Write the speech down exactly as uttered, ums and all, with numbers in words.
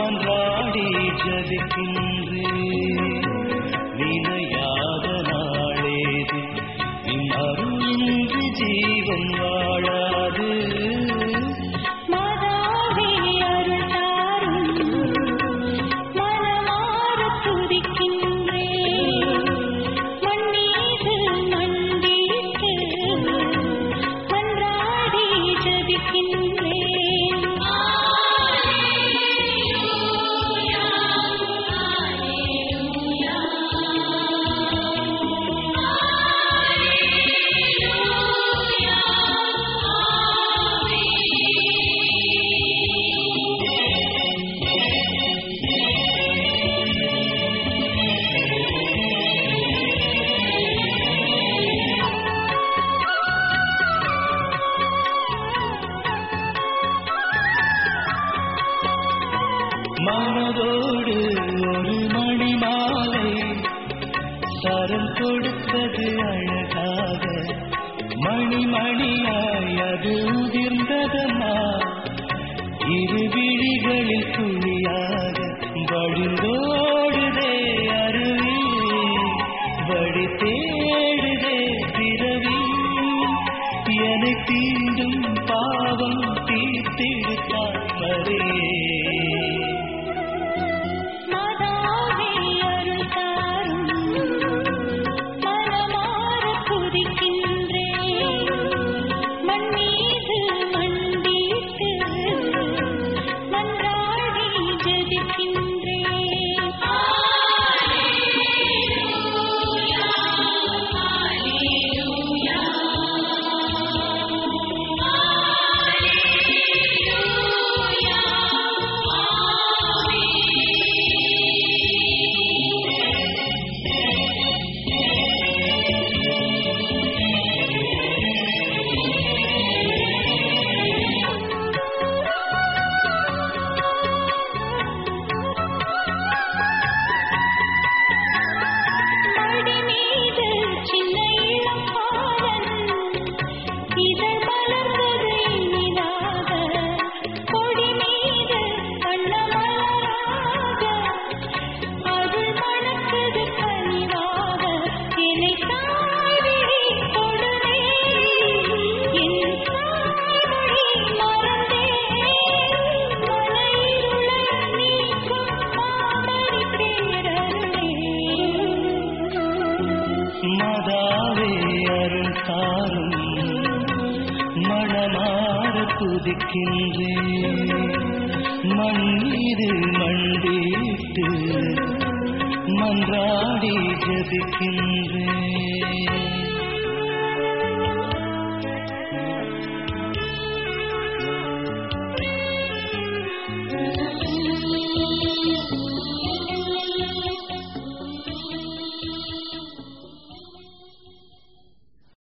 மன்றாடி ஜபிக்கின்றேன். நினையாத நாளேது நின் அருளின்றி ஜீவன் வாழாது. மாதாவே அருள் தாரும், மனமார துதிக்கின்றேன். மண் மீது மண்டியிட்டு மன்றாடி ஜபிக்கின்றேன். மனதோடு ஒரு மணி மாலை சரம் கொடுத்தது அழகாக. மணி மணியாய் அது உதிர்ந்ததம்மா இரு விழிகளில் துளியாக. வழிந்தோடுதே அருவி, வழி தேடுதே பிறவி. என்னை தீண்டும் பாவம் தீர்த்திடுத்தாமரே. மாதாவே அருள் தாரும், மனமார துதிக்கின்றேன். மண் மீது மண்டியிட்டு மன்றாடி ஜபிக்கின்றேன். மடி மீது சின்ன இளம் பாலன், இதழ் மலர்ந்தது இனிதாக. கொடி மீது வண்ணமலராக, அருள் மணக்குது கனிவாக. என்னை தாய்விழி தொடுதே, என் தாய்மொழி மறந்தேன். மலையிருளை நீக்கும் மாமணி பேரருளே. மாதாவே அருள் தாரும், மனமார துதிக்கின்றேன். மண் மீது மண்டியிட்டு மன்றாடி ஜபிக்கின்றேன்.